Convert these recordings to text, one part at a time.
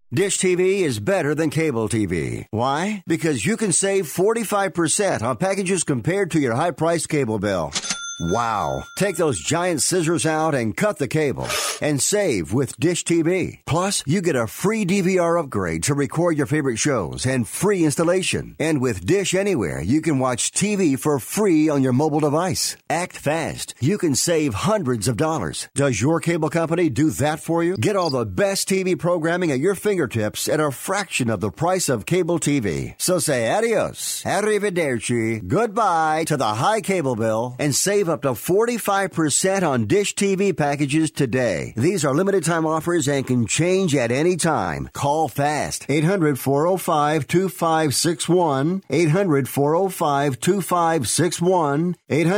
Dish TV is better than cable TV. Why? Because you can save 45% on packages compared to your high-priced cable bill. Wow. Take those giant scissors out and cut the cable and save with Dish TV. Plus, you get a free DVR upgrade to record your favorite shows and free installation. And with Dish Anywhere, you can watch TV for free on your mobile device. Act fast. You can save hundreds of dollars. Does your cable company do that for you? Get all the best TV programming at your fingertips at a fraction of the price of cable TV. So say adios, arrivederci, goodbye to the high cable bill and save up to 45% on Dish TV packages today. These are limited time offers and can change at any time. Call fast. 800-405-2561. 800-405-2561.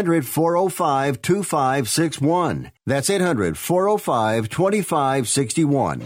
800-405-2561. That's 800-405-2561.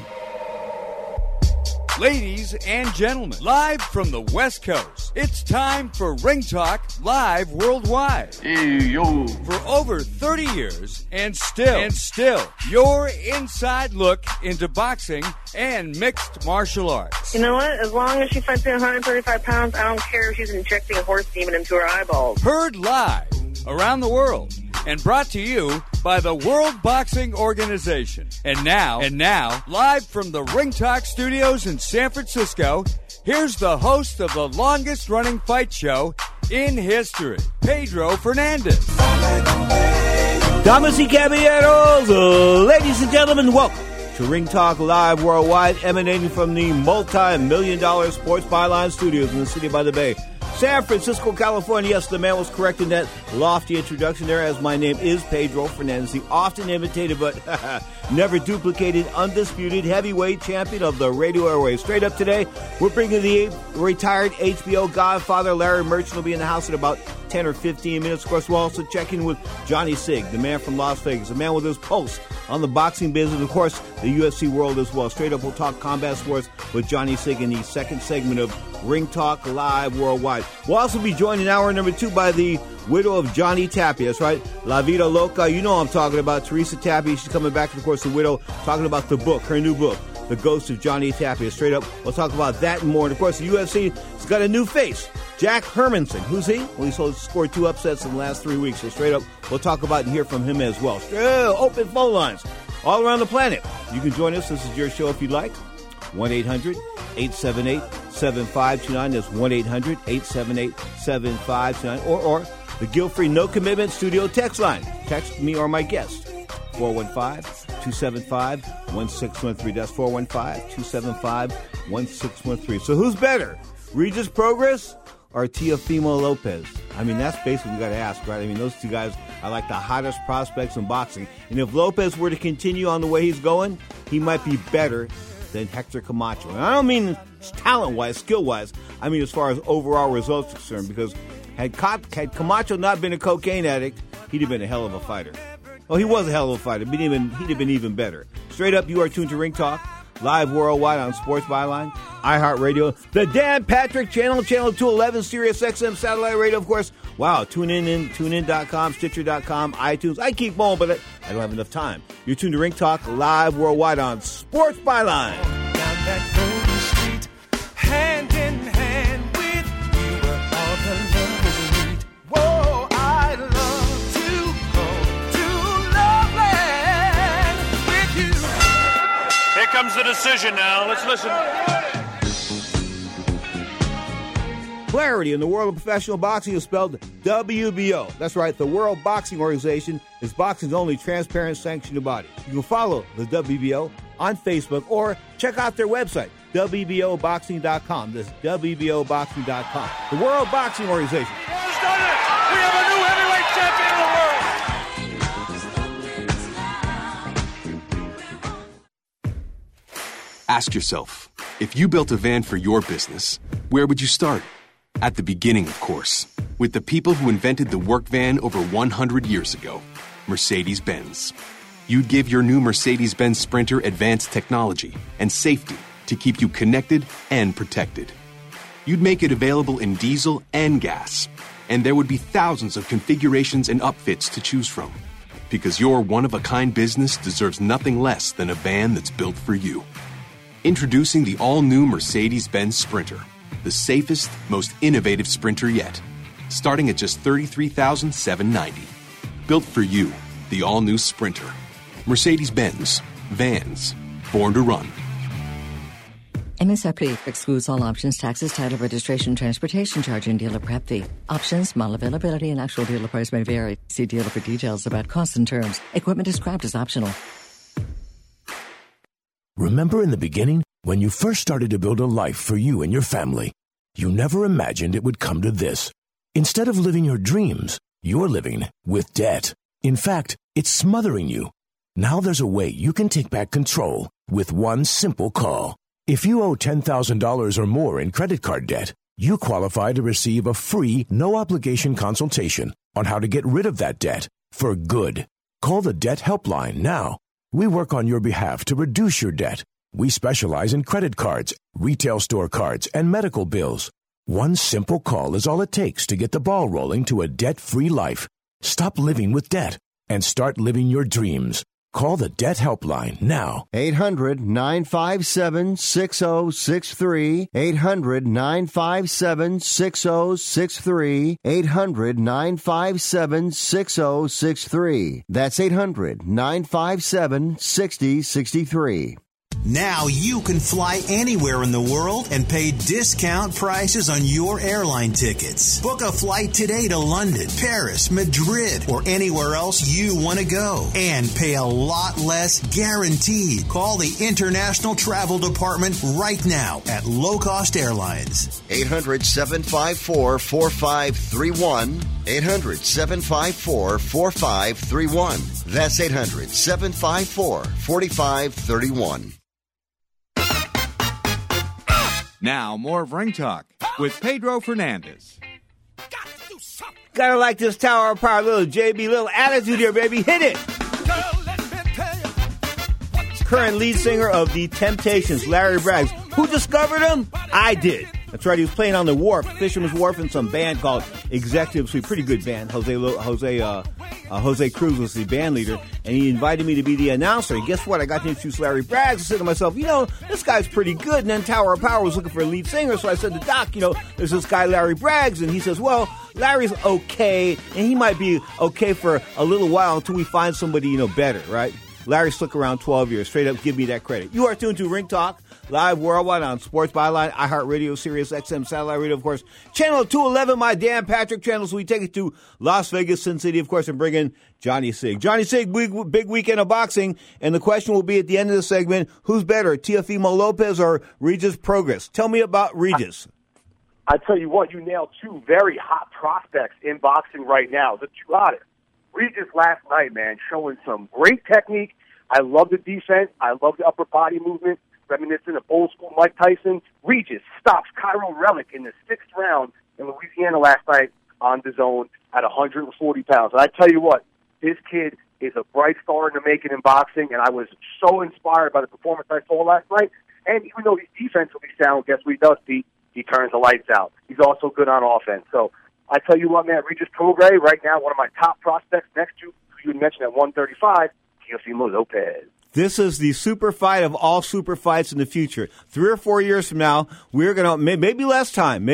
Ladies and gentlemen, live from the West Coast, it's time for Ring Talk Live Worldwide. Hey, yo. For over 30 years, and still, your inside look into boxing and mixed martial arts. You know what? As long as she fights at 135 pounds, I don't care if she's injecting a horse demon into her eyeballs. Heard live around the world and brought to you by the World Boxing Organization. And now, live from the Ring Talk Studios in San Francisco, here's the host of the longest-running fight show in history, Pedro Fernandez. Damas y caballeros, ladies and gentlemen, welcome to Ring Talk Live Worldwide, emanating from the multi-million-dollar Sports Byline Studios in the city by the Bay, San Francisco, California. Yes, the man was correct in that lofty introduction there, as my name is Pedro Fernandez, the often imitated but never duplicated, undisputed heavyweight champion of the radio airways. Straight up today, we're bringing the retired HBO Godfather Larry Merchant will be in the house in about 10 or 15 minutes. Of course, we'll also check in with Johnny Sig, the man from Las Vegas, a man with his pulse on the boxing business, of course, the UFC world as well. Straight up, we'll talk combat sports with Johnny Sig in the second segment of Ring Talk Live Worldwide. We'll also be joined in hour number 2 by the widow of Johnny Tapia. That's right, La Vida Loca. You know I'm talking about Teresa Tapia. She's coming back, and of course, the widow, talking about the book, her new book, The Ghost of Johnny Tapia. Straight up, we'll talk about that and more. And of course, the UFC has got a new face, Jack Hermanson. Who's he? Well, he's scored 2 upsets in the last 3 weeks. So straight up, we'll talk about and hear from him as well. Open phone lines all around the planet. You can join us. This is your show if you'd like. 1-800-878-7529. That's 1-800-878-7529. Or the guilt-free, no-commitment studio text line. Text me or my guest. 415-275-1613. That's 415-275-1613. So who's better, Regis Progress or Teofimo Lopez? I mean, that's basically what we got to ask, right? I mean, those two guys are like the hottest prospects in boxing. And if Lopez were to continue on the way he's going, he might be better than Hector Camacho. And I don't mean talent-wise, skill-wise. I mean as far as overall results are concerned, because had Camacho not been a cocaine addict, he'd have been a hell of a fighter. Oh, he was a hell of a fighter, but he'd have been even better. Straight up, you are tuned to Ring Talk, live worldwide on Sports Byline, iHeartRadio, the Dan Patrick Channel, Channel 211, Sirius XM Satellite Radio, of course. Wow, TuneIn.com, Stitcher.com, iTunes. I keep going, but I don't have enough time. You're tuned to Ring Talk, live worldwide on Sports Byline. Down that golden street, hand in hand with you, where all the lovers meet. Whoa, I love to go to Loveland with you. Here comes the decision now. Let's listen. Clarity in the world of professional boxing is spelled WBO. That's right, the World Boxing Organization is boxing's only transparent sanctioned body. You can follow the WBO on Facebook or check out their website, WBOboxing.com. That's WBOboxing.com. The World Boxing Organization. Has done it. We have a new heavyweight champion in the world. Ask yourself, if you built a van for your business, where would you start? At the beginning, of course, with the people who invented the work van over 100 years ago, Mercedes-Benz. You'd give your new Mercedes-Benz Sprinter advanced technology and safety to keep you connected and protected. You'd make it available in diesel and gas, and there would be thousands of configurations and upfits to choose from. Because your one-of-a-kind business deserves nothing less than a van that's built for you. Introducing the all-new Mercedes-Benz Sprinter, the safest, most innovative Sprinter yet. Starting at just $33,790. Built for you, the all-new Sprinter. Mercedes-Benz. Vans. Born to run. MSRP excludes all options, taxes, title, registration, transportation charge, and dealer prep fee. Options, model availability, and actual dealer price may vary. See dealer for details about costs and terms. Equipment described as optional. Remember in the beginning, when you first started to build a life for you and your family, you never imagined it would come to this. Instead of living your dreams, you're living with debt. In fact, it's smothering you. Now there's a way you can take back control with one simple call. If you owe $10,000 or more in credit card debt, you qualify to receive a free, no-obligation consultation on how to get rid of that debt for good. Call the Debt Helpline now. We work on your behalf to reduce your debt. We specialize in credit cards, retail store cards, and medical bills. One simple call is all it takes to get the ball rolling to a debt-free life. Stop living with debt and start living your dreams. Call the Debt Helpline now. 800-957-6063. 800-957-6063. 800-957-6063. That's 800-957-6063. Now you can fly anywhere in the world and pay discount prices on your airline tickets. Book a flight today to London, Paris, Madrid, or anywhere else you want to go. And pay a lot less guaranteed. Call the International Travel Department right now at Low Cost Airlines. 800-754-4531. 800-754-4531. That's 800-754-4531. Now, more of Ring Talk with Pedro Fernandez. Gotta like this Tower of Power, little JB, little attitude here, baby. Hit it! Current lead singer of The Temptations, Larry Braggs. Who discovered him? I did. That's right, he was playing on the Wharf, Fisherman's Wharf, in some band called Executive Suite. Pretty good band. Jose Cruz was the band leader, and he invited me to be the announcer. And guess what? I got to introduce Larry Braggs. I said to myself, this guy's pretty good. And then Tower of Power was looking for a lead singer, so I said to Doc, there's this guy Larry Braggs, and he says, well, Larry's okay, and he might be okay for a little while until we find somebody, better, right? Larry stuck around 12 years. Straight up, give me that credit. You are tuned to Ring Talk, live worldwide on Sports Byline, iHeartRadio, Sirius XM, Satellite Radio, of course, Channel 211, my Dan Patrick channel. So we take it to Las Vegas, Sin City, of course, and bring in Johnny Sig. Johnny Sig, big weekend of boxing, and the question will be at the end of the segment, who's better, Teofimo Lopez or Regis Prograis? Tell me about Regis. I tell you what, you nailed two very hot prospects in boxing right now, the two hottest. Regis last night, man, showing some great technique. I love the defense. I love the upper body movement, reminiscent of old school Mike Tyson. Regis stops Cairo Relic in the 6th round in Louisiana last night on the zone at 140 pounds. And I tell you what, this kid is a bright star in the making in boxing, and I was so inspired by the performance I saw last night. And even though he's defensively sound, guess what he does, Pete? He turns the lights out. He's also good on offense. So I tell you what, man, Regis Prograis, right now, one of my top prospects next to, you had mentioned at 135, Teofimo Lopez. This is the super fight of all super fights in the future. 3 or 4 years from now, we're going to, maybe less time,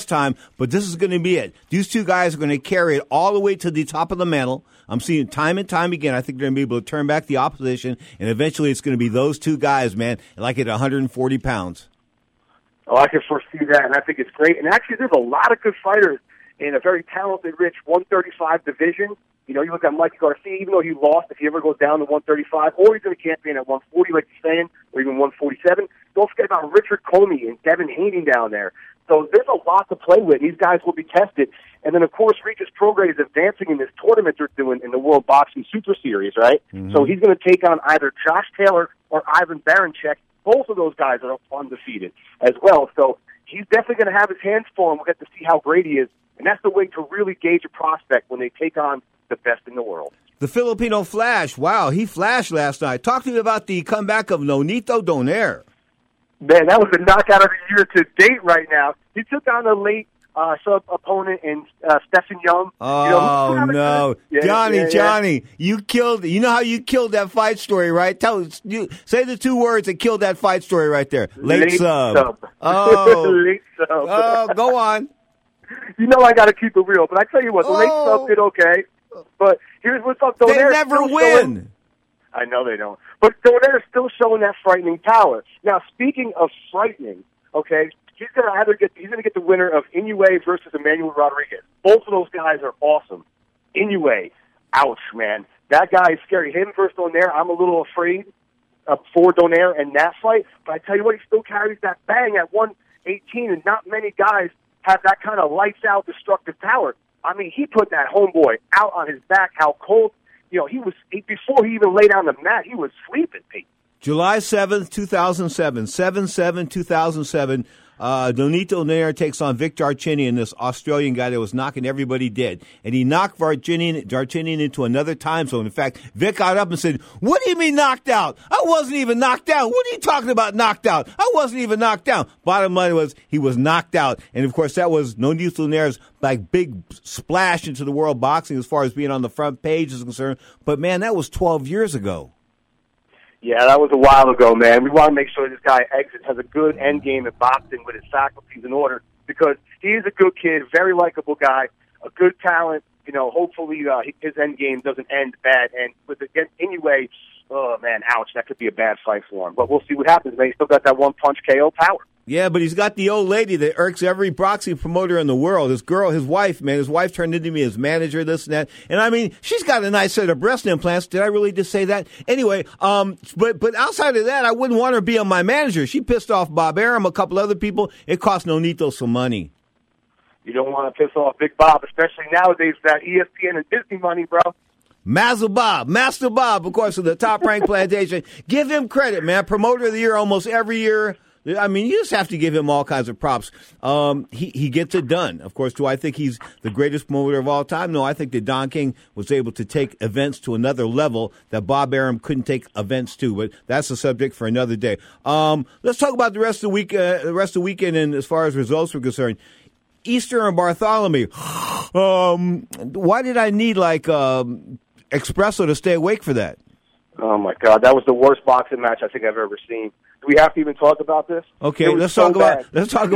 but this is going to be it. These two guys are going to carry it all the way to the top of the mantle. I'm seeing time and time again. I think they're going to be able to turn back the opposition, and eventually it's going to be those two guys, man, like at 140 pounds. Oh, I can foresee that, and I think it's great. And actually, there's a lot of good fighters in a very talented, rich 135 division. You look at Mikey Garcia, even though he lost, if he ever goes down to 135, or he's going to champion at 140, like you're saying, or even 147. Don't forget about Richard Comey and Devin Haney down there. So there's a lot to play with. These guys will be tested. And then, of course, Regis Prograis is advancing in this tournament they're doing in the World Boxing Super Series, right? Mm-hmm. So he's going to take on either Josh Taylor or Ivan Baranchyk. Both of those guys are undefeated as well. So he's definitely going to have his hands full, and we'll get to see how great he is. And that's the way to really gauge a prospect when they take on the best in the world. The Filipino Flash, wow, he flashed last night. Talk to me about the comeback of Nonito Donaire. Man, that was the knockout of the year to date right now. He took on a late sub-opponent in Stephen Young. Oh, no. Yeah, Johnny, you killed, you know how you killed that fight story, right? Say the two words that killed that fight story right there. Late sub. Oh. Late sub. Oh, go on. You know I got to keep it real, but I tell you what, the late sub did okay. But here's what's up. They never win. I know they don't. But Donaire's still showing that frightening power. Now, speaking of frightening, okay, he's going to get the winner of Inoue versus Emmanuel Rodriguez. Both of those guys are awesome. Inoue, ouch, man. That guy is scary. Him versus Donaire, I'm a little afraid for Donaire in that fight. But I tell you what, he still carries that bang at 118, and not many guys have that kind of lights-out destructive power. I mean, he put that homeboy out on his back, how cold. Before he even laid on the mat, he was sleeping, Pete. July 7th, 2007, 7/7/2007, Nonito Donaire takes on Vic Darchinyan, this Australian guy that was knocking everybody dead. And he knocked Darchinyan into another time zone. In fact, Vic got up and said, "What do you mean knocked out? I wasn't even knocked out. What are you talking about knocked out? I wasn't even knocked down." Bottom line was he was knocked out. And, of course, that was Nonito Donaire's big splash into the world boxing as far as being on the front page is concerned. But, man, that was 12 years ago. Yeah, that was a while ago, man. We want to make sure this guy has a good end game in boxing with his faculties in order because he is a good kid, very likable guy, a good talent. Hopefully his end game doesn't end bad. And anyway, oh, man, ouch, that could be a bad fight for him. But we'll see what happens, man. He's still got that one-punch KO power. Yeah, but he's got the old lady that irks every boxing promoter in the world. His wife turned into me as manager, this and that. And I mean, she's got a nice set of breast implants. Did I really just say that? Anyway, but outside of that, I wouldn't want her to be on my manager. She pissed off Bob Arum, a couple other people. It cost Nonito some money. You don't want to piss off Big Bob, especially nowadays with that ESPN and Disney money, bro. Master Bob, of course, of the Top Rank Plantation. Give him credit, man. Promoter of the year almost every year. I mean, you just have to give him all kinds of props. He gets it done. Of course, do I think he's the greatest promoter of all time? No, I think that Don King was able to take events to another level that Bob Arum couldn't take events to. But that's a subject for another day. Let's talk about the rest of the weekend, and as far as results were concerned. Easter and Bartholomew. Why did I need espresso to stay awake for that? Oh my God, that was the worst boxing match I think I've ever seen. Do we have to even talk about this? Okay, let's talk about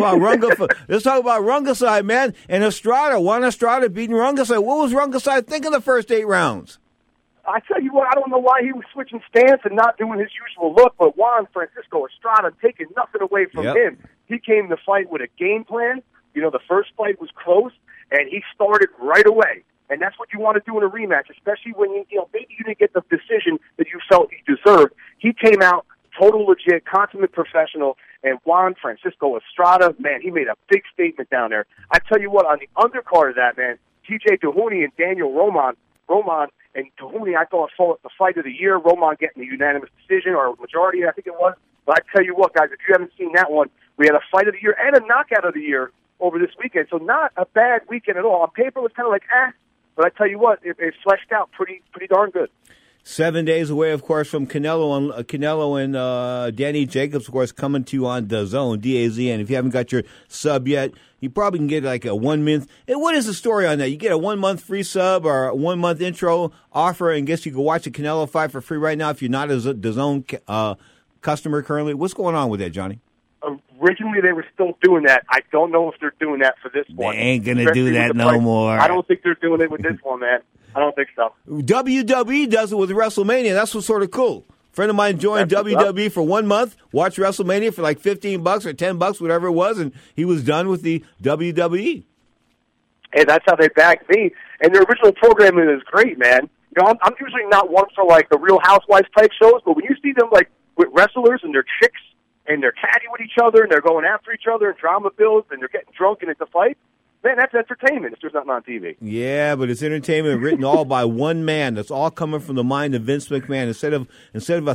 Rungasai, man, and Estrada. Juan Estrada beating Rungasai. What was Rungasai thinking the first 8 rounds? I tell you what, I don't know why he was switching stance and not doing his usual look, but Juan Francisco Estrada taking nothing away from him. He came to fight with a game plan. The first fight was close, and he started right away. And that's what you want to do in a rematch, especially when maybe you didn't get the decision that you felt you deserved. He came out total legit, consummate professional, and Juan Francisco Estrada, man, he made a big statement down there. I tell you what, on the undercard of that, man, TJ Tahuni and Daniel Roman and Tahuni, I thought the fight of the year, Roman getting a unanimous decision or majority, I think it was. But I tell you what, guys, if you haven't seen that one, we had a fight of the year and a knockout of the year over this weekend. So not a bad weekend at all. On paper, it was kind of like, but I tell you what, it fleshed out pretty darn good. 7 days away, of course, from Canelo and Danny Jacobs, of course, coming to you on DAZN, DAZN. If you haven't got your sub yet, you probably can get like a 1 month. And what is the story on that? You get a 1 month free sub or a 1 month intro offer, and guess you can watch the Canelo fight for free right now if you're not a DAZN customer currently. What's going on with that, Johnny? Originally, they were still doing that. I don't know if they're doing that for this one. They ain't going to do that no more. I don't think they're doing it with this one, man. I don't think so. WWE does it with WrestleMania. That's what's sort of cool. A friend of mine joined WWE for 1 month, watched WrestleMania for like $15 or $10, whatever it was, and he was done with the WWE. Hey, that's how they bagged me. And their original programming is great, man. I'm usually not one for like the Real Housewives type shows, but when you see them like with wrestlers and their chicks, and they're catty with each other, and they're going after each other, and drama builds, and they're getting drunk, and it's a fight, man, that's entertainment if there's nothing on TV. Yeah, but it's entertainment written all by one man. That's all coming from the mind of Vince McMahon. Instead of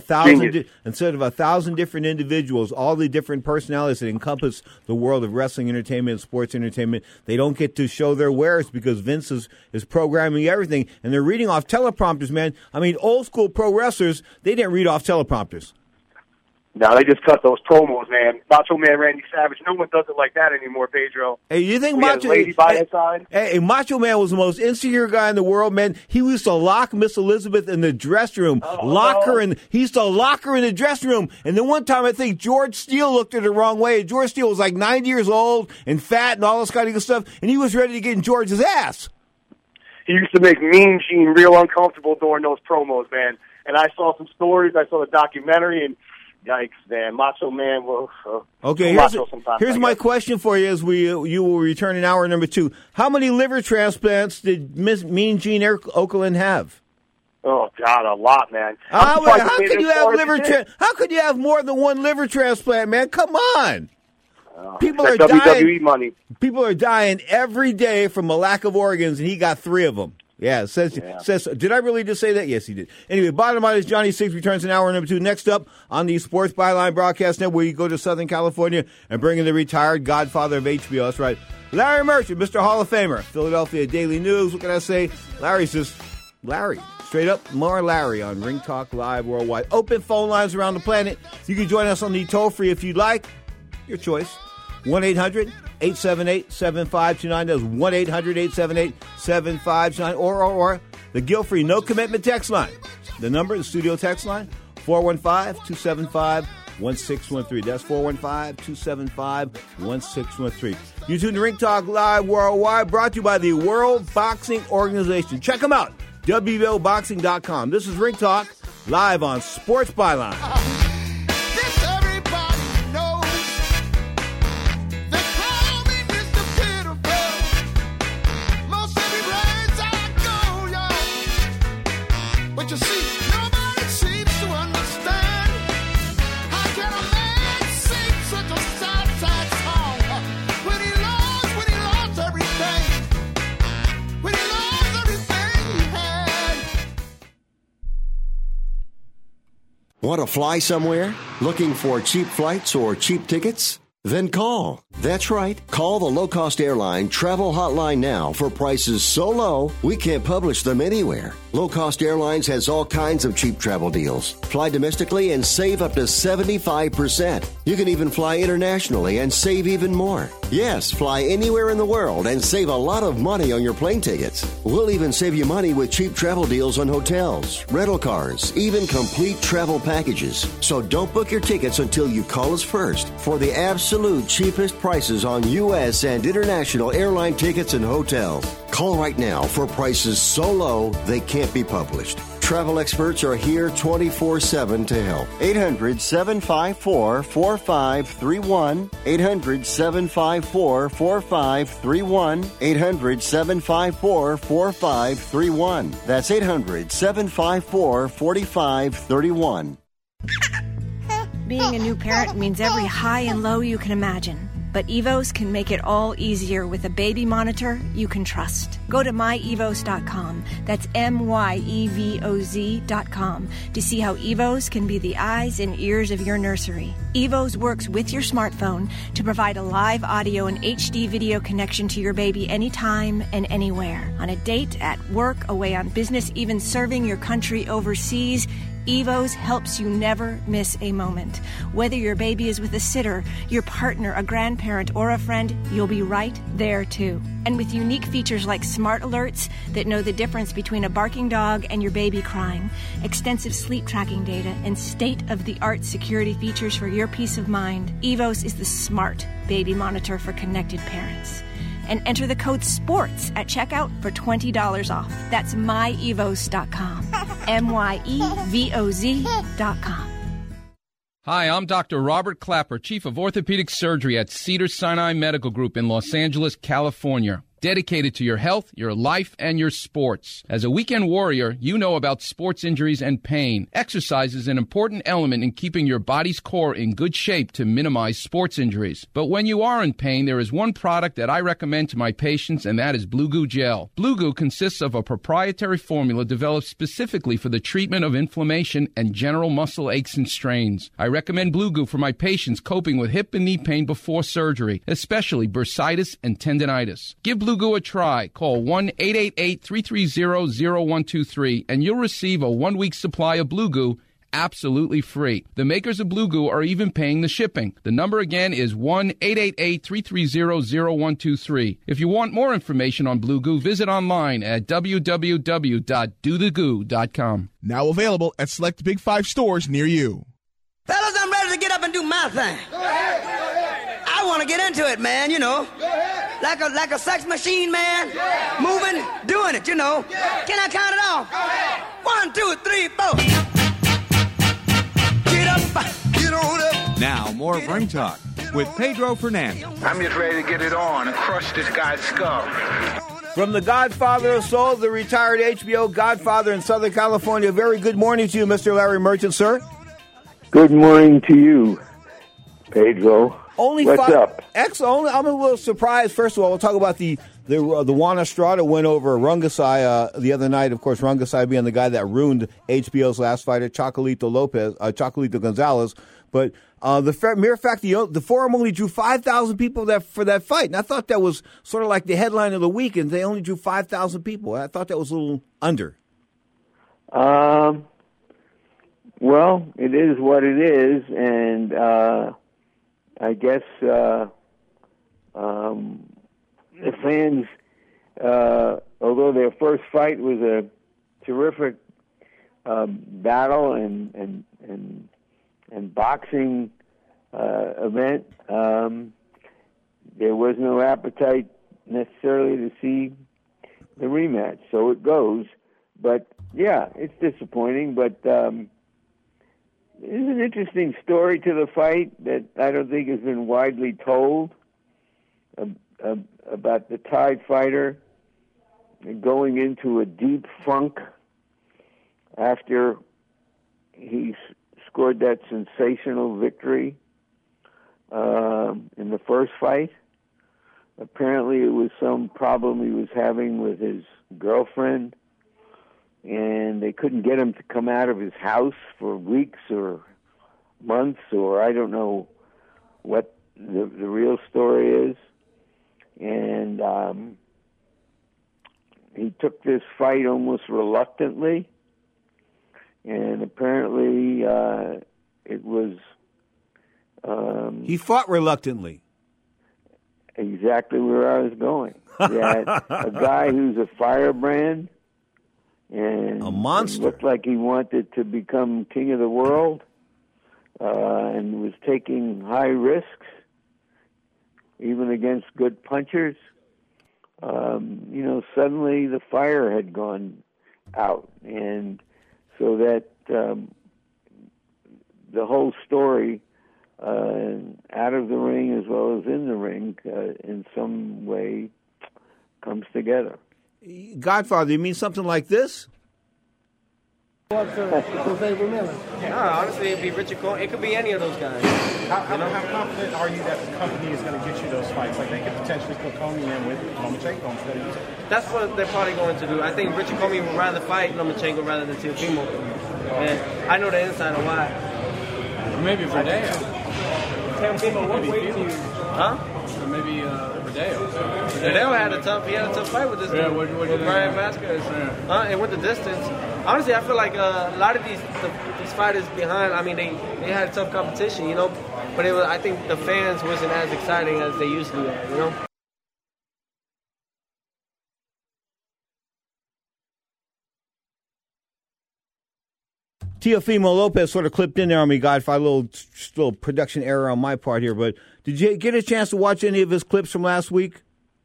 1,000 different individuals, all the different personalities that encompass the world of wrestling entertainment, sports entertainment, they don't get to show their wares because Vince is programming everything, and they're reading off teleprompters, man. I mean, old school pro wrestlers, they didn't read off teleprompters. No, they just cut those promos, man. Macho Man Randy Savage. No one does it like that anymore, Pedro. Hey, you think We had a lady by his side? Hey, Macho Man was the most insecure guy in the world, man. He used to lock Miss Elizabeth in the dressing room, he used to lock her in the dressing room. And then one time, I think George Steele looked at her the wrong way. George Steele was like 90 years old and fat and all this kind of good stuff, and he was ready to get in George's ass. He used to make Mean Gene real uncomfortable during those promos, man. And I saw some stories. I saw the documentary, and yikes, man. Macho Man will. Okay, here's my question for you as you will return in hour number 2. How many liver transplants did Mean Gene Okerlund have? Oh God, a lot, man. How could you have How could you have more than one liver transplant, man? Come on. People are dying. WWE money. People are dying every day from a lack of organs, and he got 3 of them. Yeah, says. Did I really just say that? Yes, he did. Anyway, bottom line is Johnny Six returns in hour number 2. Next up on the Sports Byline Broadcast Network, where you go to Southern California and bring in the retired godfather of HBO. That's right, Larry Merchant, Mr. Hall of Famer, Philadelphia Daily News. What can I say? Larry's just Larry. Straight up, more Larry on Ring Talk Live Worldwide. Open phone lines around the planet. You can join us on the toll-free if you'd like. Your choice. 1-800-878-7529. That's 1-800-878-7529. Or the guilt-free no-commitment text line. The number, the studio text line, 415-275-1613. That's 415-275-1613. You tune to Ring Talk Live Worldwide, brought to you by the World Boxing Organization. Check them out, WBOboxing.com. This is Ring Talk, live on Sports Byline. Want to fly somewhere? Looking for cheap flights or cheap tickets? Then call. That's right. Call the low-cost airline travel hotline now for prices so low we can't publish them anywhere. Low-cost airlines has all kinds of cheap travel deals. Fly domestically and save up to 75%. You can even fly internationally and save even more. Yes, fly anywhere in the world and save a lot of money on your plane tickets. We'll even save you money with cheap travel deals on hotels, rental cars, even complete travel packages. So don't book your tickets until you call us first for the absolute cheapest prices on U.S. and international airline tickets and hotels. Call right now for prices so low they can't be published. Travel experts are here 24/7 to help. 800-754-4531. 800-754-4531. 800-754-4531. That's 800-754-4531. Being a new parent means every high and low you can imagine. But Evos can make it all easier with a baby monitor you can trust. Go to myevos.com. That's MYEVOZ.com to see how Evos can be the eyes and ears of your nursery. Evos works with your smartphone to provide a live audio and HD video connection to your baby anytime and anywhere. On a date, at work, away on business, even serving your country overseas, Evos helps you never miss a moment. Whether your baby is with a sitter, your partner, a grandparent, or a friend, you'll be right there too. And with unique features like smart alerts that know the difference between a barking dog and your baby crying, extensive sleep tracking data, and state-of-the-art security features for your peace of mind, Evos is the smart baby monitor for connected parents. And enter the code SPORTS at checkout for $20 off. That's myevos.com. MYEVOZ.com. Hi, I'm Dr. Robert Clapper, Chief of Orthopedic Surgery at Cedars-Sinai Medical Group in Los Angeles, California. Dedicated to your health, your life, and your sports. As a weekend warrior, you know about sports injuries and pain. Exercise is an important element in keeping your body's core in good shape to minimize sports injuries. But when you are in pain, there is one product that I recommend to my patients, and that is Blue Goo Gel. Blue Goo consists of a proprietary formula developed specifically for the treatment of inflammation and general muscle aches and strains. I recommend Blue Goo for my patients coping with hip and knee pain before surgery, especially bursitis and tendinitis. Give Blue Goo a try. Call 1-888-330-0123 and you'll receive a 1-week supply of Blue Goo absolutely free. The makers of Blue Goo are even paying the shipping. The number again is 1-888-330-0123. If you want more information on Blue Goo, visit online at www.dothegoo.com. Now available at select Big 5 stores near you. Fellas, I'm ready to get up and do my thing. Go ahead. I want to get into it, man, you know. Like a sex machine, man. Moving, doing it, you know. Can I count it off? 1, 2, 3, 4. Get up, get on up. Now, more Ring Talk with Pedro Fernandez. I'm just ready to get it on and crush this guy's skull. From the Godfather of Soul, the retired HBO Godfather in Southern California, very good morning to you, Mr. Larry Merchant, sir. Good morning to you, Pedro. What's up? I'm a little surprised. First of all, we'll talk about the Juan Estrada win over Rungasai the other night. Of course, Rungasai being the guy that ruined HBO's last fighter, Chocolatito Gonzalez. But the mere fact the forum only drew 5,000 people for that fight, and I thought that was sort of like the headline of the week, and they only drew 5,000 people. I thought that was a little under. Well, it is what it is, and I guess the fans, although their first fight was a terrific battle and boxing event, there was no appetite necessarily to see the rematch. So it goes, but yeah, it's disappointing, but. There's an interesting story to the fight that I don't think has been widely told about the Tide fighter going into a deep funk after he scored that sensational victory in the first fight. Apparently it was some problem he was having with his girlfriend, and they couldn't get him to come out of his house for weeks or months, or I don't know what the real story is. And he took this fight almost reluctantly, and apparently it was... he fought reluctantly. Exactly where I was going. That a guy who's a firebrand, and a monster. It looked like he wanted to become king of the world, and was taking high risks, even against good punchers. Suddenly the fire had gone out, and so that the whole story, out of the ring as well as in the ring, in some way comes together. Godfather, you mean something like this? Honestly, it'd be Richard Cole. It could be any of those guys. How confident are you that the company is going to get you those fights? Like, they could potentially put Comey in with Lomachenko instead of you. That's what they're probably going to do. I think Richard Comey would rather fight Lomachenko rather than Teofimo. And I know the inside of why. Maybe Verdeo. Teofimo, what weight do you... Huh? Or maybe Verdeo. Verdeo had a tough fight with this dude, with Brian Vasquez. Yeah. It went the distance. Honestly, I feel like a lot of these fighters behind, I mean, they had tough competition, but I think the fans wasn't as exciting as they used to be, Teofimo Lopez sort of clipped in there on me, Godfather. A little production error on my part here, but did you get a chance to watch any of his clips from last week?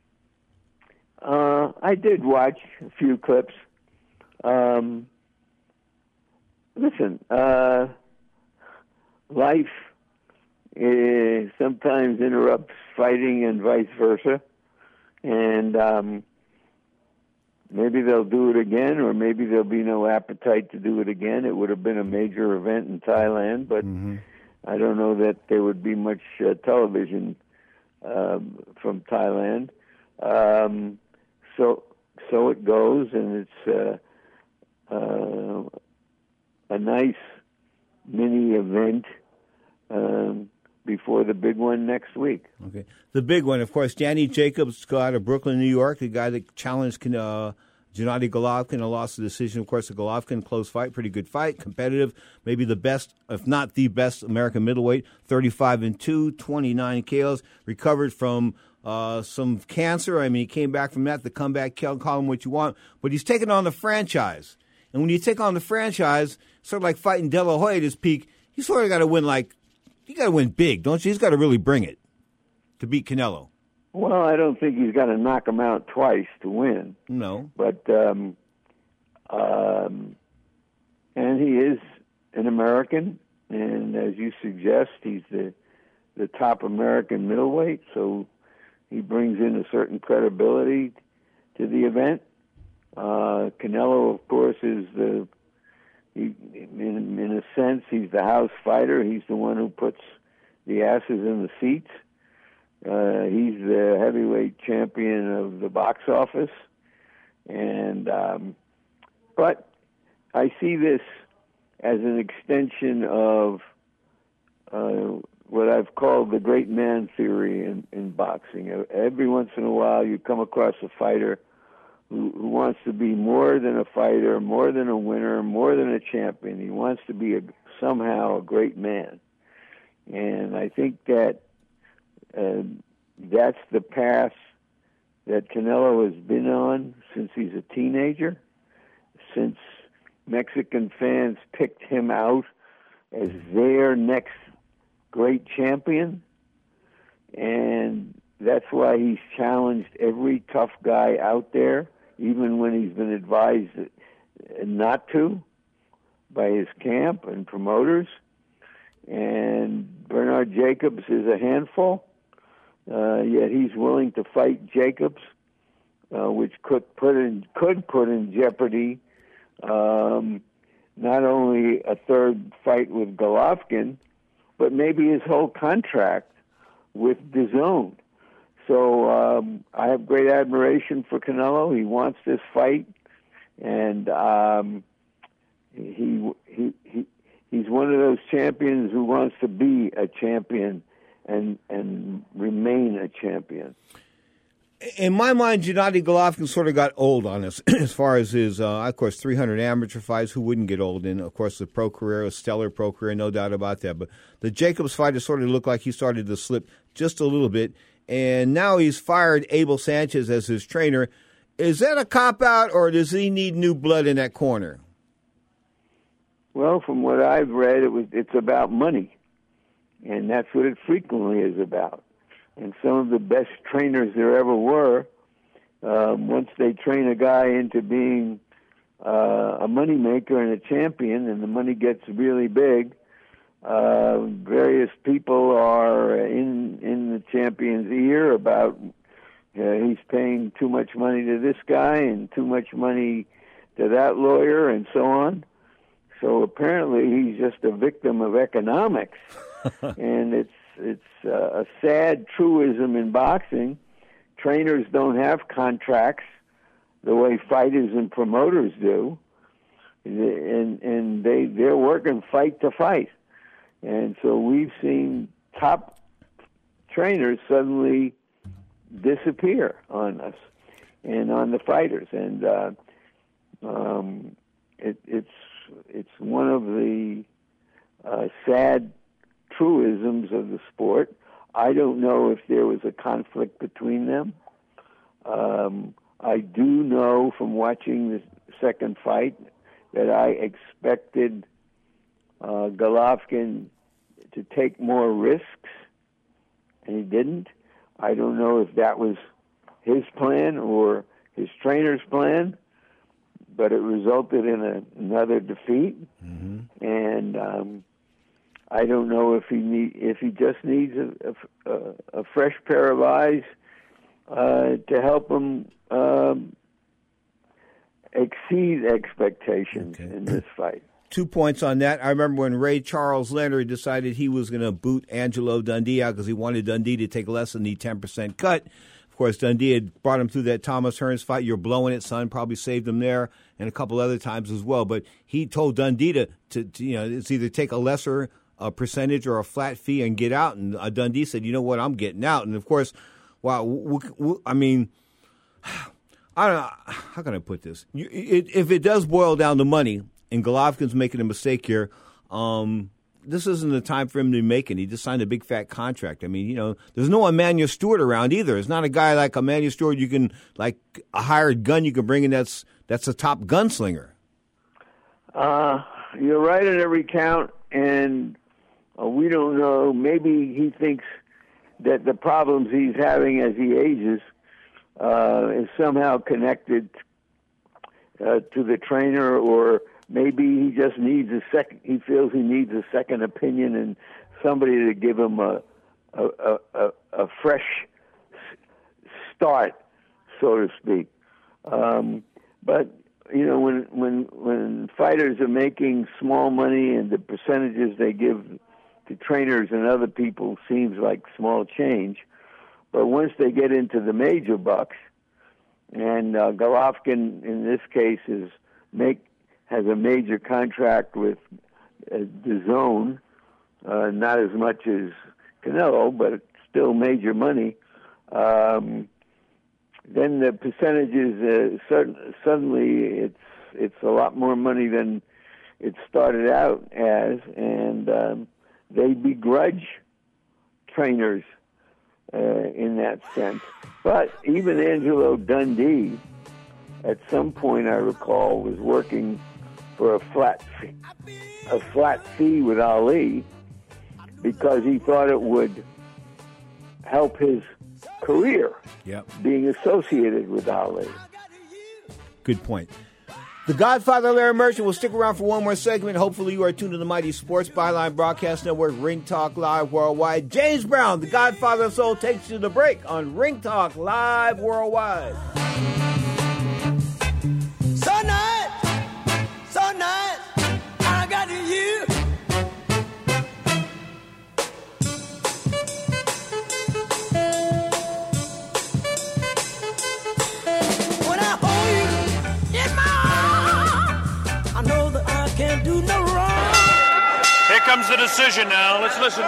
I did watch a few clips. Listen, life sometimes interrupts fighting and vice versa, and maybe they'll do it again, or maybe there'll be no appetite to do it again. It would have been a major event in Thailand, but I don't know that there would be much television from Thailand. So it goes, and it's a nice mini event before the big one next week. Okay, the big one, of course, Danny Jacobs out of Brooklyn, New York, the guy that challenged Gennady Golovkin lost the decision. Of course, the Golovkin close fight, pretty good fight, competitive, maybe the best, if not the best, American middleweight. 35-2, 29 KOs, recovered from some cancer. I mean, he came back from that. The comeback, call him what you want, but he's taking on the franchise. And when you take on the franchise, sort of like fighting De La Hoya at his peak, you sort of got to win you got to win big, don't you? He's got to really bring it to beat Canelo. Well, I don't think he's got to knock him out twice to win. No. But, and he is an American, and as you suggest, he's the top American middleweight, so he brings in a certain credibility to the event. Canelo, of course, is in a sense, he's the house fighter. He's the one who puts the asses in the seats. He's the heavyweight champion of the box office, and but I see this as an extension of what I've called the great man theory in boxing. Every once in a while, you come across a fighter who wants to be more than a fighter, more than a winner, more than a champion. He wants to be somehow a great man, and I think that. That's the path that Canelo has been on since he's a teenager, since Mexican fans picked him out as their next great champion, and that's why he's challenged every tough guy out there, even when he's been advised not to by his camp and promoters. And Bernard Jacobs is a handful. Yet he's willing to fight Jacobs, which could put in jeopardy not only a third fight with Golovkin, but maybe his whole contract with DAZN. So I have great admiration for Canelo. He wants this fight, and he's one of those champions who wants to be a champion and remain a champion. In my mind, Gennady Golovkin sort of got old on us as far as his, of course, 300 amateur fights. Who wouldn't get old? And, of course, the pro career, a stellar pro career, no doubt about that. But the Jacobs fight has sort of looked like he started to slip just a little bit. And now he's fired Abel Sanchez as his trainer. Is that a cop-out, or does he need new blood in that corner? Well, from what I've read, it's about money. And that's what it frequently is about. And some of the best trainers there ever were, once they train a guy into being a moneymaker and a champion, and the money gets really big, various people are in the champion's ear about he's paying too much money to this guy and too much money to that lawyer and so on. So apparently he's just a victim of economics. And it's a sad truism in boxing. Trainers don't have contracts the way fighters and promoters do, and they're working fight to fight. And so we've seen top trainers suddenly disappear on us and on the fighters, and it's one of the sad truisms of the sport. I don't know if there was a conflict between them. I do know from watching the second fight that I expected Golovkin to take more risks, and he didn't. I don't know if that was his plan or his trainer's plan, but it resulted in another defeat. Mm-hmm. And I don't know if he just needs a fresh pair of eyes to help him exceed expectations in this fight. 2 points on that. I remember when Ray Charles Leonard decided he was going to boot Angelo Dundee out because he wanted Dundee to take less than the 10% cut. Of course, Dundee had brought him through that Thomas Hearns fight. You're blowing it, son. Probably saved him there and a couple other times as well. But he told Dundee to it's either take a lesser percentage or a flat fee and get out. And Dundee said, you know what, I'm getting out. And, of course, wow, I mean, I don't know. How can I put this? If it does boil down to money, and Golovkin's making a mistake here, this isn't the time for him to be making. He just signed a big fat contract. I mean, there's no Emmanuel Stewart around either. It's not a guy like Emmanuel Stewart you can, like a hired gun you can bring in that's a top gunslinger. You're right on every count, and we don't know. Maybe he thinks that the problems he's having as he ages is somehow connected to the trainer, or maybe he just needs he feels he needs a second opinion and somebody to give him a fresh start, so to speak. But when fighters are making small money and the percentages they give to trainers and other people seems like small change, but once they get into the major bucks, and Golovkin in this case has a major contract with DAZN, not as much as Canelo, but it's still major money. Then the percentages suddenly it's a lot more money than it started out as, and they begrudge trainers in that sense. But even Angelo Dundee, at some point I recall, was working for a flat fee with Ali because he thought it would help his career, being associated with Ali. Good point. The Godfather, Larry Merchant, will stick around for one more segment. Hopefully you are tuned to the mighty Sports Byline Broadcast Network, Ring Talk Live Worldwide. James Brown, the Godfather of Soul, takes you to the break on Ring Talk Live Worldwide. So nice, I got you. When I hold you in my arms, I know that I can't do no wrong. Here comes the decision now. Let's listen.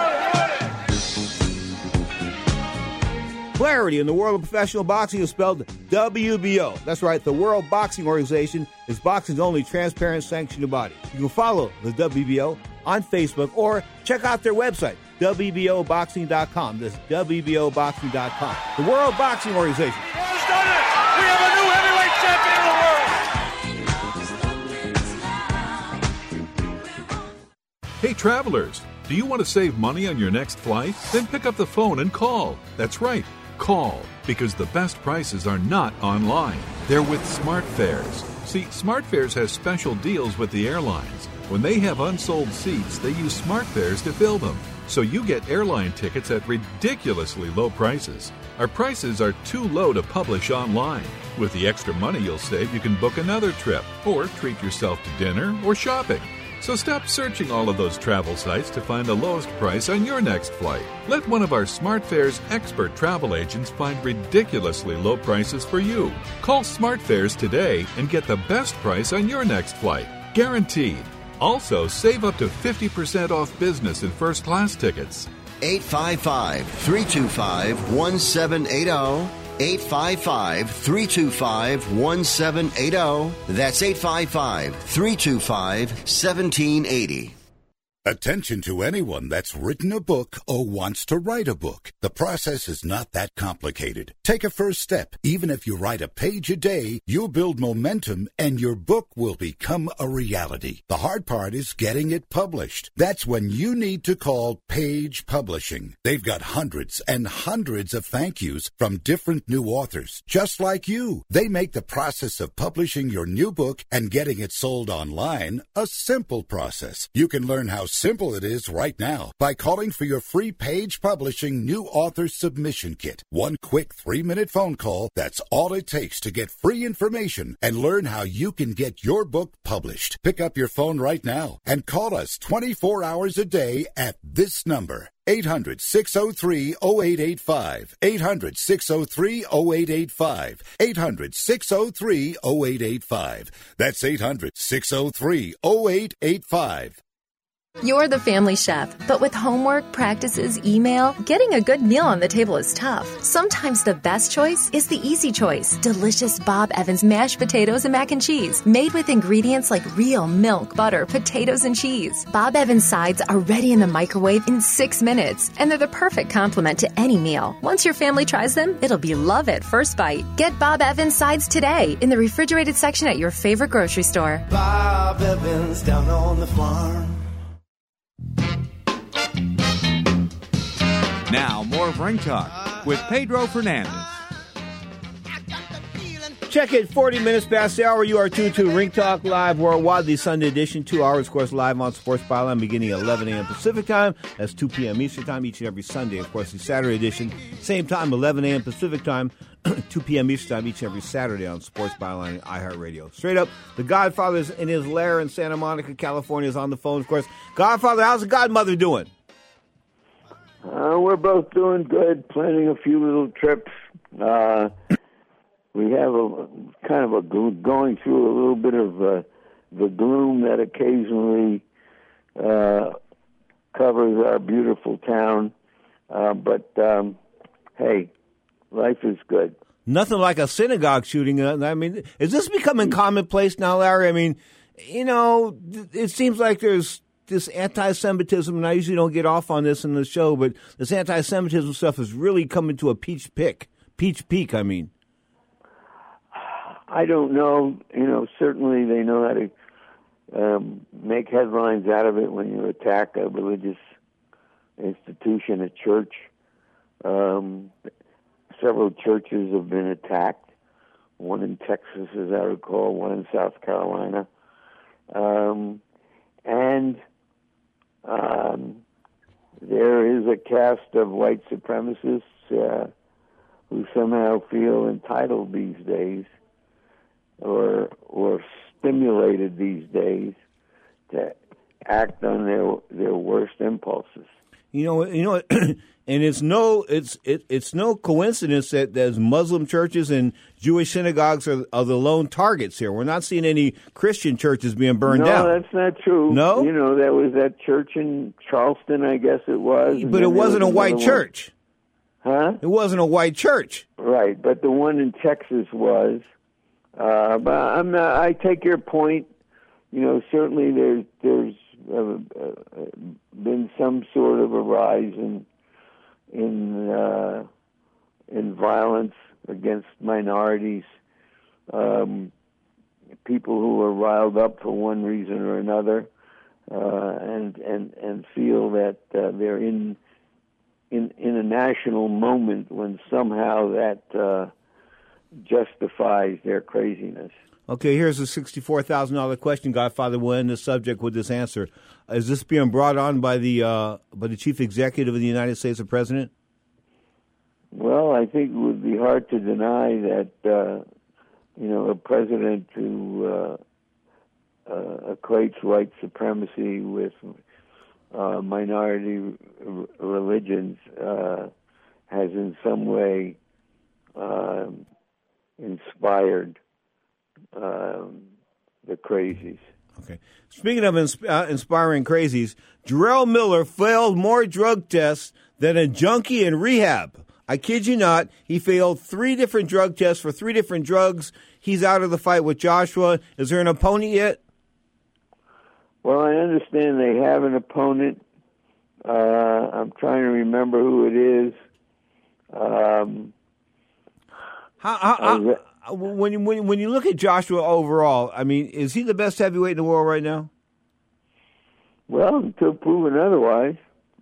Clarity in the world of professional boxing is spelled WBO. That's right, the World Boxing Organization is boxing's only transparent sanctioned body. You can follow the WBO on Facebook or check out their website, WBOboxing.com. That's WBOboxing.com. The World Boxing Organization. Who's done it? We have a new heavyweight champion of the world. Hey, travelers, do you want to save money on your next flight? Then pick up the phone and call. That's right. Call, because the best prices are not online. They're with SmartFares. See, SmartFares has special deals with the airlines. When they have unsold seats, they use SmartFares to fill them. So you get airline tickets at ridiculously low prices. Our prices are too low to publish online. With the extra money you'll save, you can book another trip or treat yourself to dinner or shopping. So stop searching all of those travel sites to find the lowest price on your next flight. Let one of our SmartFares expert travel agents find ridiculously low prices for you. Call SmartFares today and get the best price on your next flight. Guaranteed. Also, save up to 50% off business and first class tickets. 855-325-1780. 855-325-1780. That's 855-325-1780. Attention to anyone that's written a book or wants to write a book. The process is not that complicated. Take a first step. Even if you write a page a day, you'll build momentum and your book will become a reality. The hard part is getting it published. That's when you need to call Page Publishing. They've got hundreds and hundreds of thank yous from different new authors, just like you. They make the process of publishing your new book and getting it sold online a simple process. You can learn how simple it is right now by calling for your free Page Publishing New Author Submission Kit. One quick 3-minute phone call, that's all it takes to get free information and learn how you can get your book published. Pick up your phone right now and call us 24 hours a day at this number. 800-603-0885. 800-603-0885. 800-603-0885. That's 800-603-0885. You're the family chef, but with homework, practices, email, getting a good meal on the table is tough. Sometimes the best choice is the easy choice. Delicious Bob Evans mashed potatoes and mac and cheese, made with ingredients like real milk, butter, potatoes, and cheese. Bob Evans sides are ready in the microwave in 6 minutes, and they're the perfect complement to any meal. Once your family tries them, it'll be love at first bite. Get Bob Evans sides today in the refrigerated section at your favorite grocery store. Bob Evans down on the farm. Now, more of Ring Talk with Pedro Fernandez. Check it, 40 minutes past the hour. You are tuned to Ring Talk Live Worldwide, the Sunday edition. 2 hours, of course, live on Sports Byline beginning at 11 a.m. Pacific Time. That's 2 p.m. Eastern Time each and every Sunday. Of course, the Saturday edition, same time, 11 a.m. Pacific Time, 2 p.m. Eastern Time each and every Saturday on Sports Byline and iHeartRadio. Straight up, the Godfather's in his lair in Santa Monica, California, is on the phone, of course. Godfather, how's the Godmother doing? We're both doing good, planning a few little trips. We have going through a little bit of the gloom that occasionally covers our beautiful town. But hey, life is good. Nothing like a synagogue shooting. I mean, is this becoming commonplace now, Larry? I mean, you know, it seems like there's this anti-Semitism, and I usually don't get off on this in the show, but this anti-Semitism stuff is really coming to a peak, I mean. I don't know. You know, certainly they know how to make headlines out of it when you attack a religious institution, a church. Several churches have been attacked. One in Texas, as I recall, one in South Carolina. And there is a caste of white supremacists who somehow feel entitled these days, or stimulated these days, to act on their worst impulses. You know, and it's no coincidence that there's Muslim churches and Jewish synagogues are the lone targets here. We're not seeing any Christian churches being burned down. No, that's not true. No? You know, there was that church in Charleston, I guess it was. But it wasn't a white church. Huh? It wasn't a white church. Right, but the one in Texas was. But I take your point. You know, certainly there's been some sort of a rise in violence against minorities, people who are riled up for one reason or another, and feel that they're in a national moment when somehow that justifies their craziness. Okay, here's a $64,000 question. Godfather will end the subject with this answer. Is this being brought on by the chief executive of the United States, the president? Well, I think it would be hard to deny that a president who equates white supremacy with minority religions has in some way inspired the crazies. Okay. Speaking of inspiring crazies, Jarrell Miller failed more drug tests than a junkie in rehab. I kid you not. He failed 3 different drug tests for 3 different drugs. He's out of the fight with Joshua. Is there an opponent yet? Well, I understand they have an opponent. I'm trying to remember who it is. When you look at Joshua overall, I mean, is he the best heavyweight in the world right now? Well, until proven otherwise.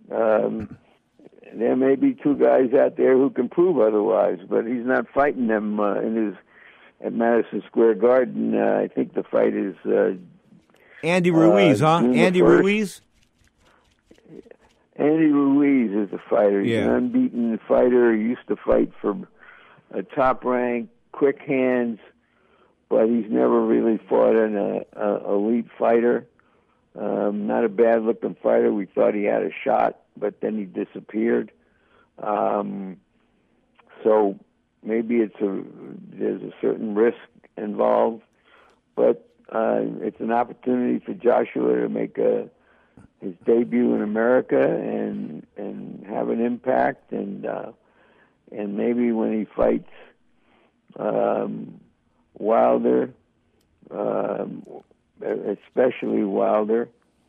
There may be 2 guys out there who can prove otherwise, but he's not fighting them at Madison Square Garden. I think the fight is Andy Ruiz, huh? Andy 1st. Ruiz? Andy Ruiz is the fighter. He's Yeah. an unbeaten fighter. He used to fight for a top rank, quick hands, but he's never really fought an elite fighter. Not a bad-looking fighter. We thought he had a shot, but then he disappeared. So maybe there's a certain risk involved, but it's an opportunity for Joshua to make a his debut in America and have an impact, and maybe when he fights Wilder, especially Wilder,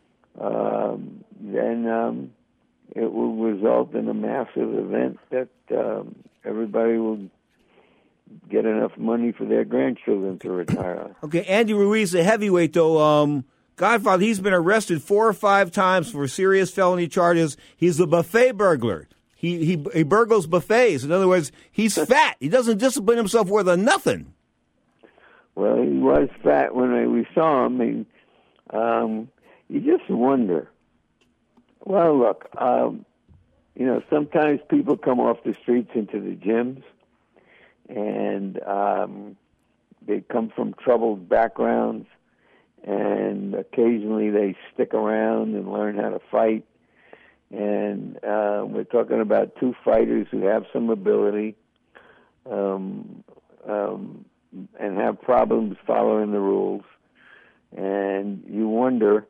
then it will result in a massive event that everybody will get enough money for their grandchildren to retire on. Okay, Andy Ruiz, the heavyweight, though, Godfather, he's been arrested 4 or 5 times for serious felony charges. He's a buffet burglar. He burgles buffets. In other words, he's fat. He doesn't discipline himself worth a nothing. Well, he was fat when we saw him. You just wonder. Well, look, sometimes people come off the streets into the gyms, and they come from troubled backgrounds, and occasionally they stick around and learn how to fight. And we're talking about 2 fighters who have some ability and have problems following the rules. And you wonder,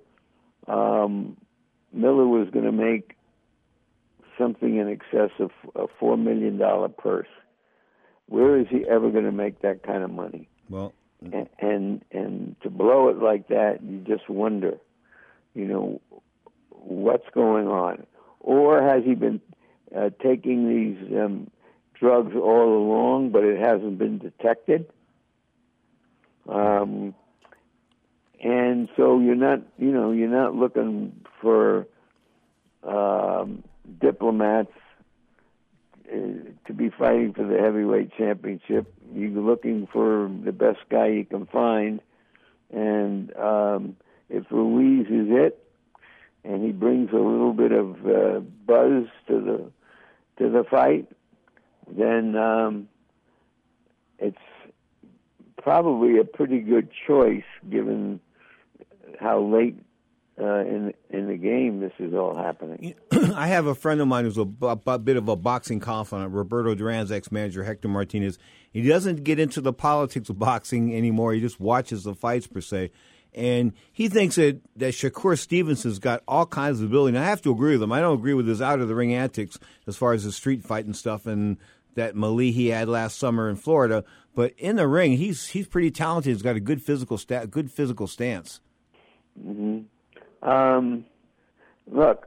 Miller was going to make something in excess of a $4 million purse. Where is he ever going to make that kind of money? Well, and to blow it like that, you just wonder, what's going on? Or has he been taking these drugs all along, but it hasn't been detected? And so you're not looking for diplomats to be fighting for the heavyweight championship. You're looking for the best guy you can find, and if Ruiz is it, and he brings a little bit of buzz to the fight, then it's probably a pretty good choice given how late in the game this is all happening. I have a friend of mine who's a bit of a boxing confidant, Roberto Duran's ex-manager, Hector Martinez. He doesn't get into the politics of boxing anymore. He just watches the fights, per se. And he thinks that Shakur Stevenson's got all kinds of ability. And I have to agree with him. I don't agree with his out-of-the-ring antics as far as his street fight and stuff and that Mali he had last summer in Florida. But in the ring, he's pretty talented. He's got a good physical stance. Mm-hmm. Look,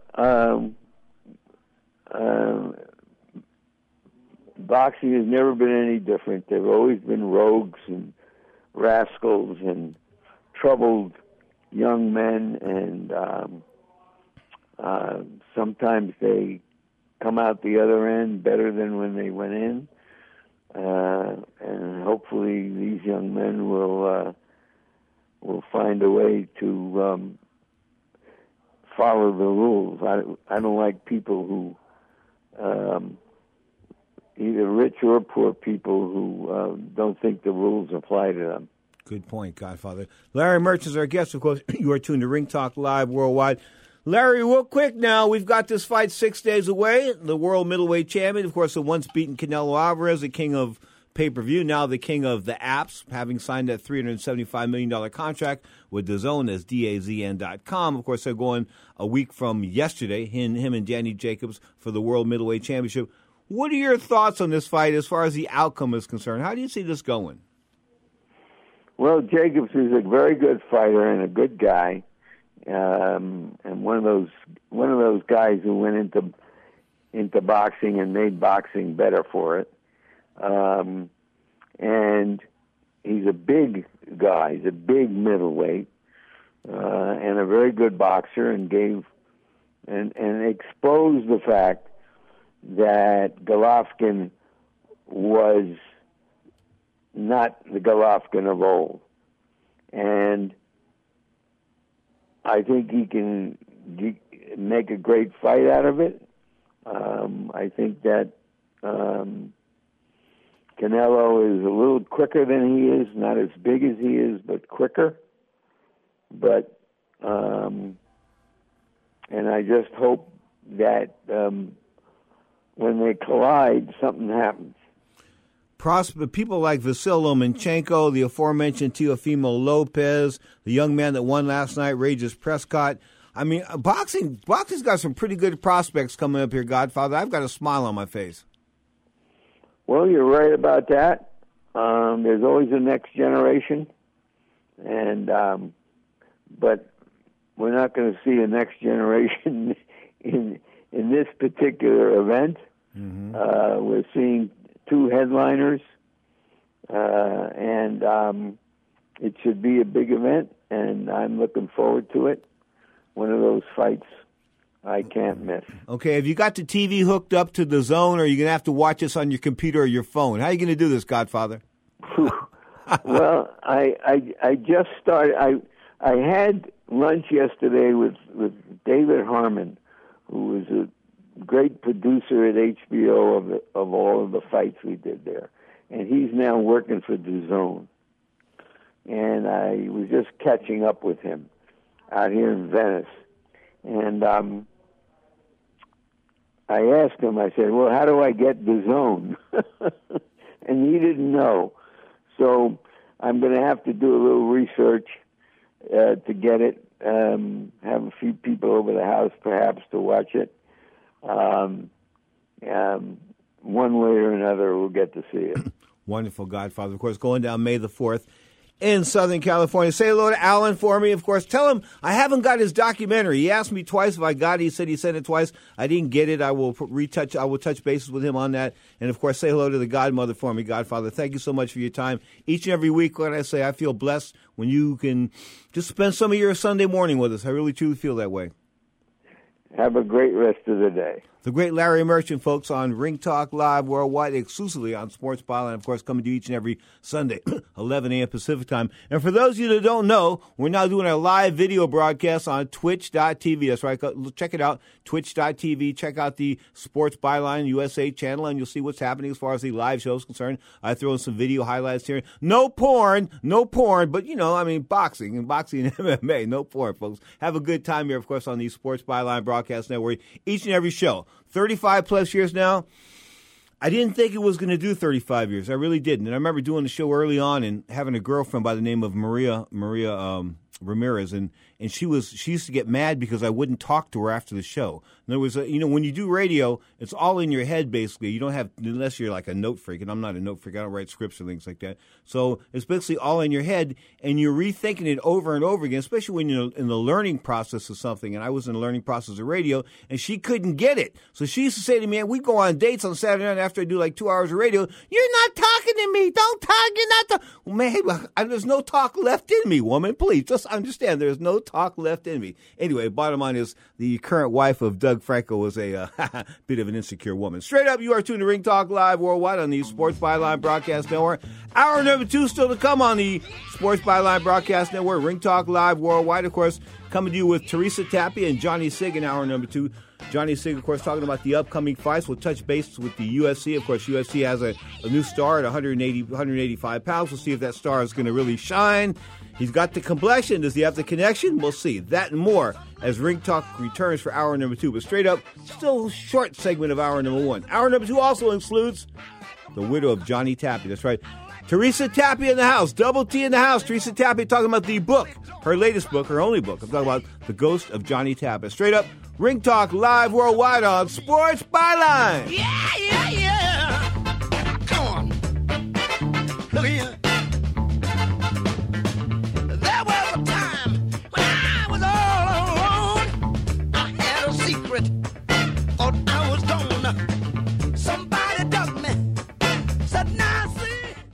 boxing has never been any different. There have always been rogues and rascals and troubled young men, and sometimes they come out the other end better than when they went in. And hopefully these young men will find a way to follow the rules. I don't like people who, either rich or poor people who don't think the rules apply to them. Good point, Godfather. Larry Merchant is our guest. Of course, you are tuned to Ring Talk Live Worldwide. Larry, real quick now, we've got this fight 6 days away. The world middleweight champion, of course, the once beaten Canelo Alvarez, the king of pay-per-view, now the king of the apps, having signed that $375 million contract with DAZN as DAZN.com. Of course, they're going a week from yesterday, him and Danny Jacobs, for the world middleweight championship. What are your thoughts on this fight as far as the outcome is concerned? How do you see this going? Well, Jacobs is a very good fighter and a good guy, and one of those guys who went into boxing and made boxing better for it. And he's a big guy. He's a big middleweight, and a very good boxer, and exposed the fact that Golovkin was not the Golovkin of old. And I think he can make a great fight out of it. I think that Canelo is a little quicker than he is, not as big as he is, but quicker. But and I just hope that when they collide, something happens. People like Vasyl Lomachenko, the aforementioned Teofimo Lopez, the young man that won last night, Regis Prescott. I mean, boxing's got some pretty good prospects coming up here, Godfather. I've got a smile on my face. Well, you're right about that. There's always a next generation, and but we're not going to see a next generation in this particular event. Mm-hmm. We're seeing 2 headliners, and it should be a big event, and I'm looking forward to it. One of those fights I can't miss. Okay, have you got the TV hooked up to the Zone, or are you going to have to watch this on your computer or your phone? How are you going to do this, Godfather? Well, I just started. I had lunch yesterday with David Harmon, who was a great producer at HBO of all of the fights we did there, and he's now working for the Zone. And I was just catching up with him out here in Venice, and I asked him. I said, "Well, how do I get the Zone?" And he didn't know. So I'm going to have to do a little research to get it. Have a few people over the house, perhaps, to watch it. One way or another, we'll get to see it. Wonderful, Godfather. Of course, going down May the 4th in Southern California. Say hello to Alan for me, of course. Tell him I haven't got his documentary. He asked me twice if I got it. He said he sent it twice. I didn't get it. I will touch bases with him on that. And, of course, say hello to the Godmother for me, Godfather. Thank you so much for your time. Each and every week, when I say I feel blessed when you can just spend some of your Sunday morning with us. I really, truly feel that way. Have a great rest of the day. The great Larry Merchant, folks, on Ring Talk Live Worldwide, exclusively on Sports Byline, of course, coming to you each and every Sunday, 11 a.m. Pacific time. And for those of you that don't know, we're now doing a live video broadcast on Twitch.tv. That's right. Check it out, Twitch.tv. Check out the Sports Byline USA channel, and you'll see what's happening as far as the live show is concerned. I throw in some video highlights here. No porn, but, boxing and MMA. No porn, folks. Have a good time here, of course, on the Sports Byline Broadcast Network. Each and every show. 35 plus years now. I didn't think it was going to do 35 years. I really didn't. And I remember doing the show early on and having a girlfriend by the name of Maria Ramirez, and she used to get mad because I wouldn't talk to her after the show. In other words, when you do radio, it's all in your head basically. You don't have, unless you're like a note freak, and I'm not a note freak. I don't write scripts or things like that. So it's basically all in your head, and you're rethinking it over and over again, especially when you're in the learning process of something. And I was in the learning process of radio, and she couldn't get it. So she used to say to me, we go on dates on Saturday night after I do like 2 hours of radio. You're not talking to me. Don't talk. You're not talking. Well, man, there's no talk left in me, woman. Please, just understand there's no talk left in me. Anyway, bottom line is the current wife of Doug Franco was a bit of an insecure woman. Straight up, you are tuned to Ring Talk Live Worldwide on the Sports Byline Broadcast Network. Hour number 2 still to come on the Sports Byline Broadcast Network. Ring Talk Live Worldwide, of course, coming to you with Teresa Tapia and Johnny Sig in hour number 2. Johnny Sig, of course, talking about the upcoming fights. We'll touch base with the UFC. Of course, UFC has a new star at 185 pounds. We'll see if that star is going to really shine. He's got the complexion. Does he have the connection? We'll see. That and more as Ring Talk returns for hour number 2. But straight up, still a short segment of hour number 1. Hour number 2 also includes the widow of Johnny Tapia. That's right. Teresa Tapia in the house. Double T in the house. Teresa Tapia talking about the book. Her latest book, her only book. I'm talking about The Ghost of Johnny Tapia. Straight up, Ring Talk Live Worldwide on Sports Byline. Yeah. Come on. Look here. There was a time when I was all alone. I had a secret. Thought I was gone. Somebody dug me. Said, now see.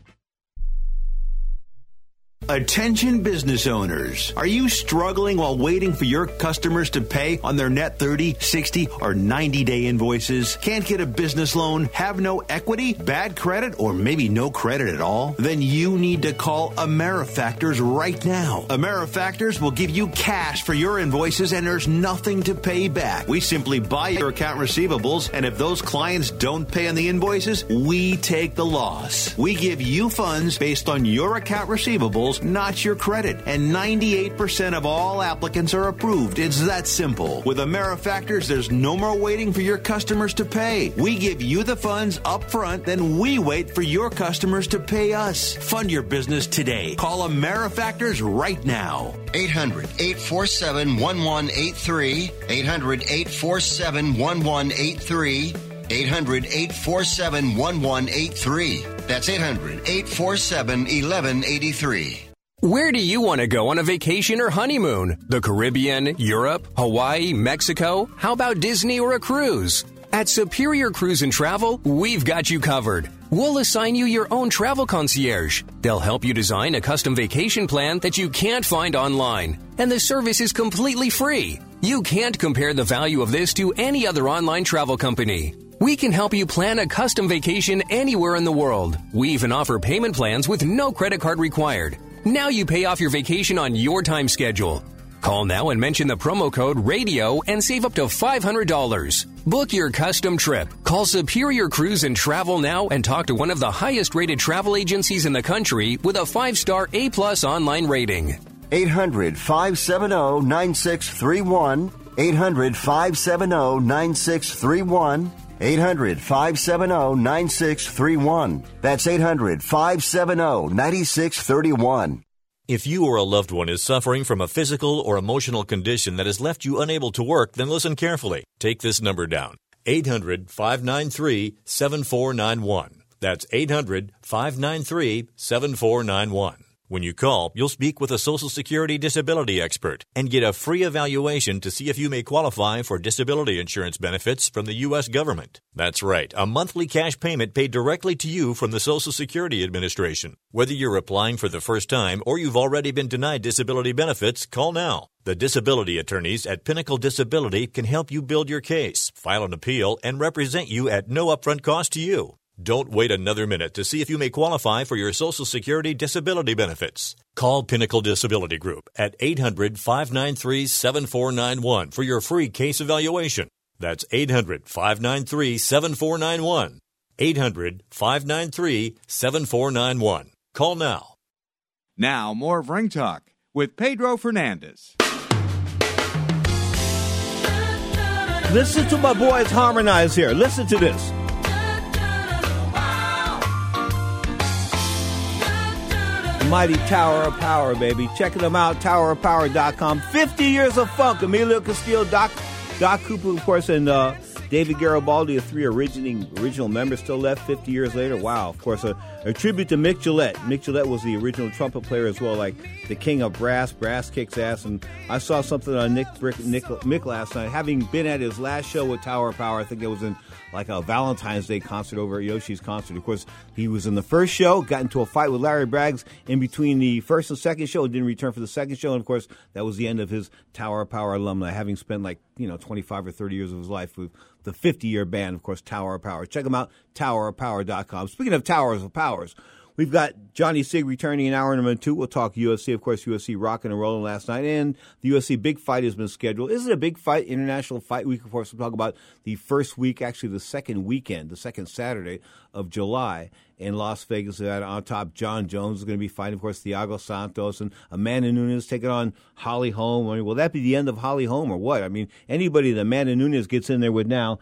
Attention business owners. Are you struggling while waiting for your customers to pay on their net 30, 60, or 90-day invoices? Can't get a business loan? Have no equity? Bad credit? Or maybe no credit at all? Then you need to call AmeriFactors right now. AmeriFactors will give you cash for your invoices and there's nothing to pay back. We simply buy your account receivables, and if those clients don't pay on the invoices, we take the loss. We give you funds based on your account receivables scores, not your credit. And 98% of all applicants are approved. It's that simple. With AmeriFactors, there's no more waiting for your customers to pay. We give you the funds up front, then we wait for your customers to pay us. Fund your business today. Call AmeriFactors right now. 800-847-1183. 800-847-1183. 800-847-1183. That's 800-847-1183. Where do you want to go on a vacation or honeymoon? The Caribbean, Europe, Hawaii, Mexico? How about Disney or a cruise? At Superior Cruise and Travel, we've got you covered. We'll assign you your own travel concierge. They'll help you design a custom vacation plan that you can't find online. And the service is completely free. You can't compare the value of this to any other online travel company. We can help you plan a custom vacation anywhere in the world. We even offer payment plans with no credit card required. Now you pay off your vacation on your time schedule. Call now and mention the promo code RADIO and save up to $500. Book your custom trip. Call Superior Cruise and Travel now and talk to one of the highest rated travel agencies in the country with a 5-star A+ online rating. 800-570-9631. 800-570-9631. 800-570-9631. That's 800-570-9631. If you or a loved one is suffering from a physical or emotional condition that has left you unable to work, then listen carefully. Take this number down. 800-593-7491. That's 800-593-7491. When you call, you'll speak with a Social Security disability expert and get a free evaluation to see if you may qualify for disability insurance benefits from the U.S. government. That's right, a monthly cash payment paid directly to you from the Social Security Administration. Whether you're applying for the first time or you've already been denied disability benefits, call now. The disability attorneys at Pinnacle Disability can help you build your case, file an appeal, and represent you at no upfront cost to you. Don't wait another minute to see if you may qualify for your Social Security disability benefits. Call Pinnacle Disability Group at 800-593-7491 for your free case evaluation. That's 800-593-7491. 800-593-7491. Call now. Now, more of Ring Talk with Pedro Fernandez. Listen to my boys harmonize here. Listen to this. Mighty Tower of Power, baby. Checking them out, towerofpower.com. 50 years of funk. Emilio Castillo, Doc Cooper, of course, and David Garibaldi, the three original members, still left 50 years later. Wow. Of course, a tribute to Mick Gillette. Mick Gillette was the original trumpet player as well, like the king of brass. Brass kicks ass. And I saw something on Mick last night. Having been at his last show with Tower of Power, I think it was in like a Valentine's Day concert over at Yoshi's concert. Of course, he was in the first show, got into a fight with Larry Braggs in between the first and second show, didn't return for the second show. And, of course, that was the end of his Tower of Power alumni, having spent 25 or 30 years of his life with the 50-year band, of course, Tower of Power. Check them out, towerofpower.com. Speaking of Towers of Powers, we've got Johnny Sig returning in hour number 2. We'll talk UFC. Of course, UFC rocking and rolling last night. And the UFC big fight has been scheduled. Is it a big fight? International Fight Week, of course. We'll talk about the first week, actually the second weekend, the second Saturday of July in Las Vegas. On top, John Jones is going to be fighting, of course, Thiago Santos and Amanda Nunes taking on Holly Holm. I mean, will that be the end of Holly Holm or what? I mean, anybody that Amanda Nunes gets in there with now,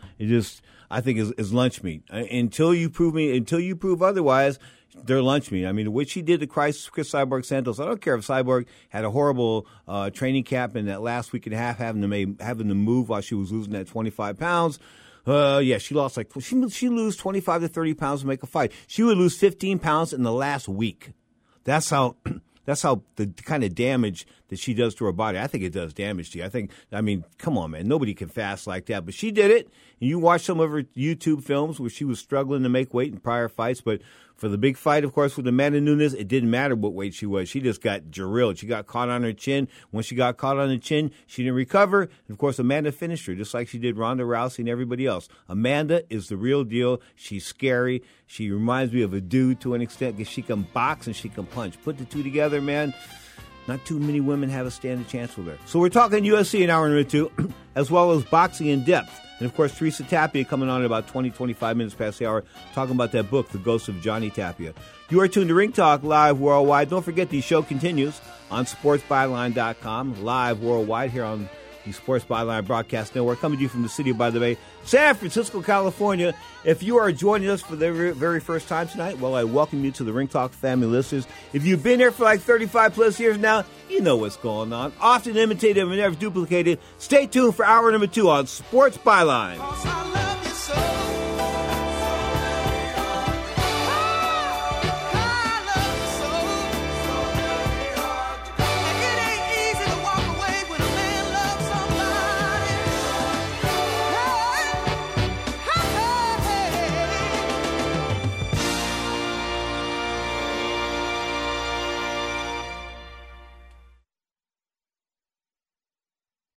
I think is lunch meat. Until you prove otherwise, they're lunch meat. I mean, what she did to Chris Cyborg Santos, I don't care if Cyborg had a horrible training camp in that last week and a half, having to move while she was losing that 25 pounds. She lost she lose 25 to 30 pounds to make a fight. She would lose 15 pounds in the last week. That's how the kind of damage that she does to her body. I think it does damage to you. Come on, man. Nobody can fast like that. But she did it. And you watch some of her YouTube films where she was struggling to make weight in prior fights. But for the big fight, of course, with Amanda Nunes, it didn't matter what weight she was. She just got drilled. She got caught on her chin. When she got caught on the chin, she didn't recover. And, of course, Amanda finished her, just like she did Ronda Rousey and everybody else. Amanda is the real deal. She's scary. She reminds me of a dude to an extent because she can box and she can punch. Put the two together, man. Not too many women have a standing chance with her. So we're talking UFC in hour number 2, as well as boxing in depth. And, of course, Teresa Tapia coming on at about 20, 25 minutes past the hour, talking about that book, The Ghost of Johnny Tapia. You are tuned to Ring Talk Live Worldwide. Don't forget the show continues on sportsbyline.com, live worldwide here on the Sports Byline Broadcast Network, coming to you from the city of By the Bay, San Francisco, California. If you are joining us for the very first time tonight, well, I welcome you to the Ring Talk family listeners. If you've been here for like 35 plus years now, you know what's going on. Often imitated and never duplicated. Stay tuned for hour number 2 on Sports Byline.